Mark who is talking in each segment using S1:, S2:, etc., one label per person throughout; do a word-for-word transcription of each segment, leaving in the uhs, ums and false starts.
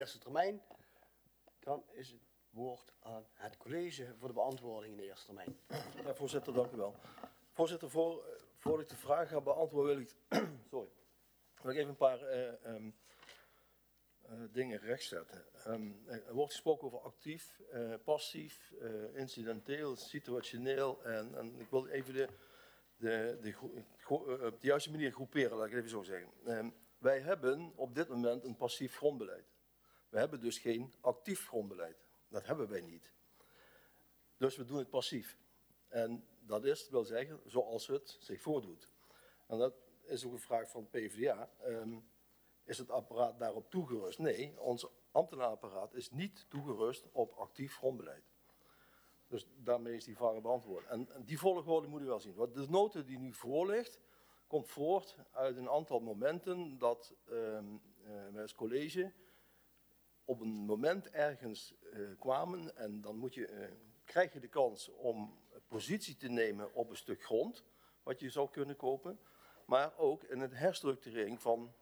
S1: eerste termijn. Dan is het woord aan het college voor de beantwoording in de eerste termijn.
S2: Ja, voorzitter, dank u wel. Voorzitter, voor, voor ik de vraag ga beantwoorden wil ik, sorry, wil ik even een paar uh, um, uh, dingen rechtzetten. Um, er wordt gesproken over actief, uh, passief, uh, incidenteel, situationeel en, en ik wil even de, de, de, de, op de juiste manier groeperen, laat ik het even zo zeggen. Um, wij hebben op dit moment een passief grondbeleid. We hebben dus geen actief grondbeleid. Dat hebben wij niet. Dus we doen het passief. En dat is, wil zeggen, zoals het zich voordoet. En dat is ook een vraag van het P v d A. Um, is het apparaat daarop toegerust? Nee, ons ambtenaarapparaat is niet toegerust op actief grondbeleid. Dus daarmee is die vraag beantwoord. En, en die volgorde moet u wel zien. Want de nota die nu voor ligt, komt voort uit een aantal momenten dat um, uh, wij als college op een moment ergens uh, kwamen en dan moet je, uh, krijg je de kans om positie te nemen op een stuk grond, wat je zou kunnen kopen, maar ook in het herstructurering van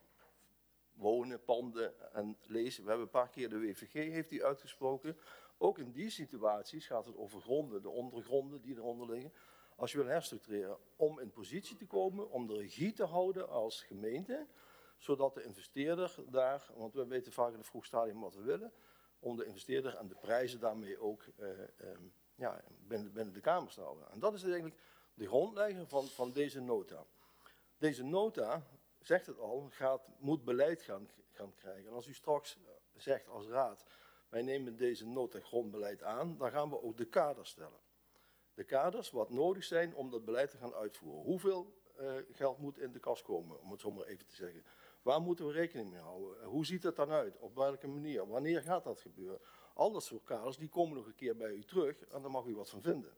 S2: wonen, panden en lezen. We hebben een paar keer de W V G heeft die uitgesproken. Ook in die situaties gaat het over gronden, de ondergronden die eronder liggen. Als je wil herstructureren, om in positie te komen, om de regie te houden als gemeente, zodat de investeerder daar, want we weten vaak in het vroeg stadium wat we willen, om de investeerder en de prijzen daarmee ook uh, um, ja, binnen, binnen de kamers te houden. En dat is eigenlijk de grondlegger van, van deze nota. Deze nota, zegt het al, gaat, moet beleid gaan, gaan krijgen. En als u straks zegt als raad, wij nemen deze nota grondbeleid aan, dan gaan we ook de kaders stellen. De kaders wat nodig zijn om dat beleid te gaan uitvoeren. Hoeveel uh, geld moet in de kas komen, om het zo maar even te zeggen. Waar moeten we rekening mee houden? Hoe ziet het dan uit? Op welke manier? Wanneer gaat dat gebeuren? Al dat soort kaders, die komen nog een keer bij u terug en daar mag u wat van vinden.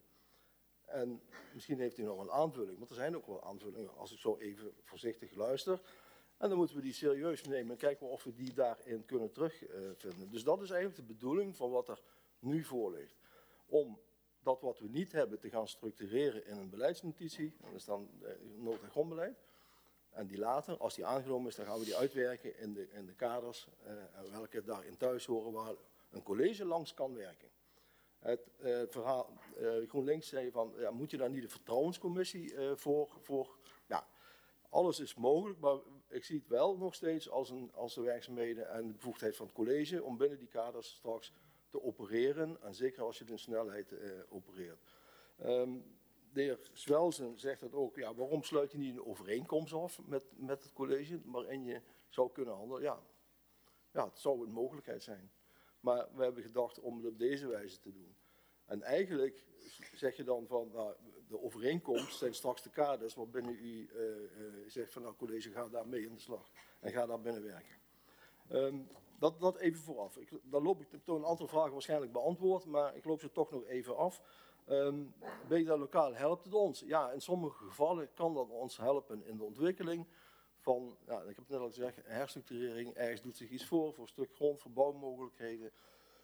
S2: En misschien heeft u nog een aanvulling, want er zijn ook wel aanvullingen als ik zo even voorzichtig luister. En dan moeten we die serieus nemen en kijken of we die daarin kunnen terugvinden. Uh, dus dat is eigenlijk de bedoeling van wat er nu voor ligt. Om dat wat we niet hebben te gaan structureren in een beleidsnotitie, dat is dan uh, nood- en grondbeleid. En die later, als die aangenomen is, dan gaan we die uitwerken in de, in de kaders, uh, welke daarin thuis horen, waar een college langs kan werken. Het uh, verhaal, uh, GroenLinks zei van, ja, moet je daar niet een vertrouwenscommissie uh, voor, voor? Ja, alles is mogelijk, maar ik zie het wel nog steeds als, een, als de werkzaamheden en de bevoegdheid van het college om binnen die kaders straks te opereren. En zeker als je in snelheid uh, opereert. Um, De heer Swelsen zegt het ook, ja, waarom sluit je niet een overeenkomst af met, met het college waarin je zou kunnen handelen? Ja, ja, het zou een mogelijkheid zijn. Maar we hebben gedacht om het op deze wijze te doen. En eigenlijk zeg je dan van, nou, de overeenkomst zijn straks de kaders waarbinnen u uh, uh, zegt van, nou college, ga daar mee in de slag. En ga daar binnen werken. Um, dat, dat even vooraf. Ik, dan loop ik toch een aantal vragen waarschijnlijk beantwoord, maar ik loop ze toch nog even af. Um, ben je daar lokaal, helpt het ons? Ja, in sommige gevallen kan dat ons helpen in de ontwikkeling van, ja, ik heb het net al gezegd, herstructurering, ergens doet zich iets voor, voor een stuk grond, voor bouwmogelijkheden.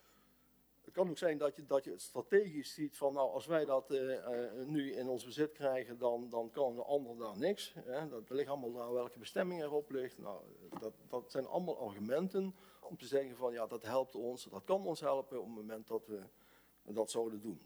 S2: Het kan ook zijn dat je, dat je het strategisch ziet van, nou, als wij dat uh, uh, nu in ons bezit krijgen, dan, dan kan de ander daar niks. Hè? Dat ligt allemaal naar welke bestemming erop ligt. Nou, dat, dat zijn allemaal argumenten om te zeggen van, ja, dat helpt ons, dat kan ons helpen op het moment dat we dat zouden doen.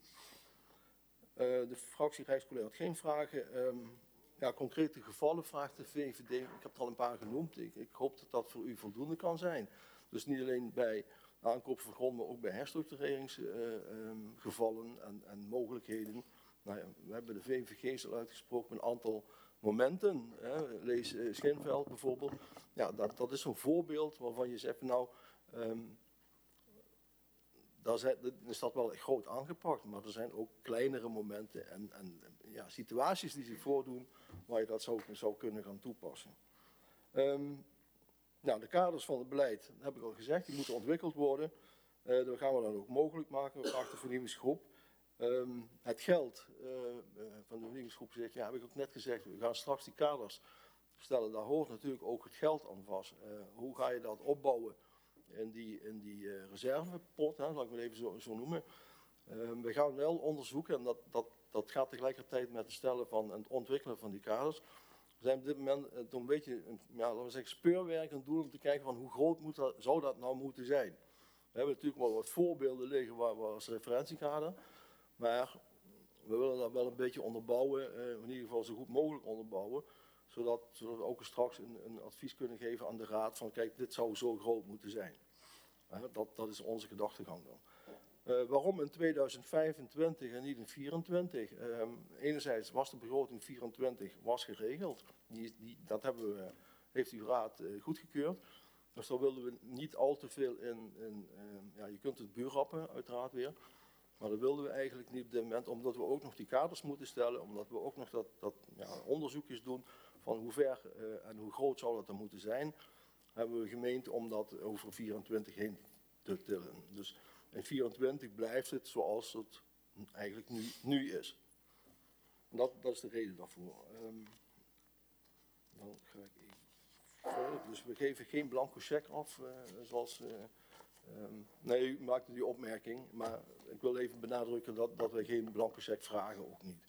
S2: Uh, de fractie Rijkscollege had geen vragen. Um, ja, concrete gevallen vraagt de V V D. Ik heb er al een paar genoemd. Ik, ik hoop dat dat voor u voldoende kan zijn. Dus niet alleen bij aankoop van grond, maar ook bij herstructureringsgevallen uh, um, en, en mogelijkheden. Nou ja, we hebben de V V G's al uitgesproken een aantal momenten. Hè. Lees uh, Schinveld bijvoorbeeld. Ja, dat, dat is zo'n voorbeeld waarvan je zegt, nou... Um, Daar is dat wel groot aangepakt, maar er zijn ook kleinere momenten en, en ja, situaties die zich voordoen waar je dat zou, zou kunnen gaan toepassen. Um, nou, de kaders van het beleid, dat heb ik al gezegd, die moeten ontwikkeld worden. Uh, dat gaan we dan ook mogelijk maken, vraagt de vernieuwingsgroep. Um, het geld uh, uh, van de vernieuwingsgroep, zegt, ja, heb ik ook net gezegd, we gaan straks die kaders stellen. Daar hoort natuurlijk ook het geld aan vast. Uh, hoe ga je dat opbouwen? In die, in die uh, reservepot, hè, laat ik het even zo, zo noemen. Uh, we gaan wel onderzoeken, en dat, dat, dat gaat tegelijkertijd met het stellen van en het ontwikkelen van die kaders, We zijn op dit moment uh, toch een beetje, uh, ja, laten we zeggen, speurwerk aan het doen om te kijken van hoe groot moet dat, zou dat nou moeten zijn. We hebben natuurlijk wel wat voorbeelden liggen waar we als referentiekader, maar we willen dat wel een beetje onderbouwen, uh, in ieder geval zo goed mogelijk onderbouwen, zodat, zodat we ook straks een, een advies kunnen geven aan de raad van kijk, dit zou zo groot moeten zijn. Uh, dat, dat is onze gedachtegang dan. Uh, waarom in tweeduizend vijfentwintig en niet in vierentwintig? Uh, enerzijds was de begroting vierentwintig was geregeld. Die, die, dat hebben we, heeft uw raad uh, goedgekeurd. Dus daar wilden we niet al te veel in. in uh, ja, je kunt het buurrappen uiteraard weer. Maar dat wilden we eigenlijk niet op dit moment. Omdat we ook nog die kaders moeten stellen. Omdat we ook nog dat, dat ja, onderzoekjes doen. Van hoe ver uh, en hoe groot zou dat dan moeten zijn. Hebben we gemeend om dat over vierentwintig heen te tillen. Dus in vierentwintig blijft het zoals het eigenlijk nu, nu is. En dat, dat is de reden daarvoor. Um, dan ga ik even verder. Dus we geven geen blanco cheque af, uh, zoals... Uh, um, nee, u maakte die opmerking, maar ik wil even benadrukken dat, dat wij geen blanco cheque vragen, ook niet.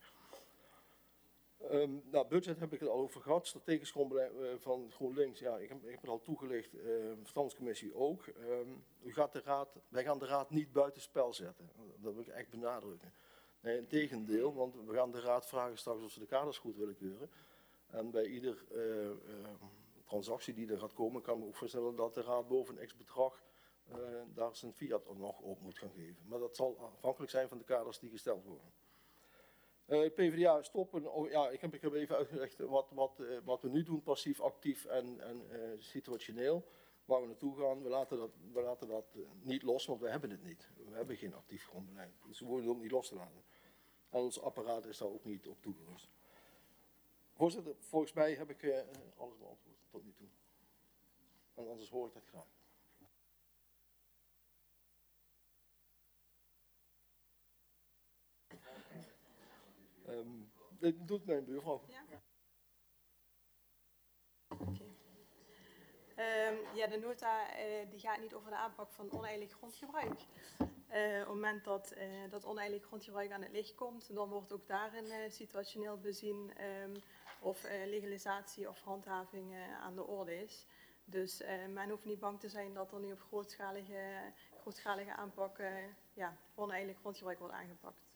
S2: Um, nou, budget heb ik het al over gehad. Strategisch grondbeleid uh, van GroenLinks, ja, ik heb, ik heb het al toegelicht. Uh, Verstandscommissie ook. Um, u gaat de raad, wij gaan de raad niet buitenspel zetten. Dat wil ik echt benadrukken. Nee, integendeel, want we gaan de raad vragen straks of ze de kaders goed willen keuren. En bij ieder uh, uh, transactie die er gaat komen, kan ik me ook voorstellen dat de raad boven een x-bedrag uh, daar zijn fiat nog op moet gaan geven. Maar dat zal afhankelijk zijn van de kaders die gesteld worden. Uh, PvdA stoppen, oh, ja, ik heb, ik heb even uitgelegd wat, wat, uh, wat we nu doen, passief, actief en, en uh, situationeel. Waar we naartoe gaan, we laten dat, we laten dat uh, niet los, want we hebben het niet. We hebben geen actief grondbeleid, dus we worden het ook niet los te laten. En ons apparaat is daar ook niet op toegerust. Voorzitter, volgens mij heb ik uh, alles beantwoord tot nu toe. En anders hoor ik dat graag. Um, dit doet mijn buurvrouw.
S3: Ja. Okay. Um, ja, de nota uh, die gaat niet over de aanpak van oneilig grondgebruik. Uh, op het moment dat, uh, dat oneilig grondgebruik aan het licht komt, dan wordt ook daarin uh, situationeel bezien um, of uh, legalisatie of handhaving uh, aan de orde is. Dus uh, men hoeft niet bang te zijn dat er nu op grootschalige, grootschalige aanpak uh, ja, oneilig grondgebruik wordt aangepakt.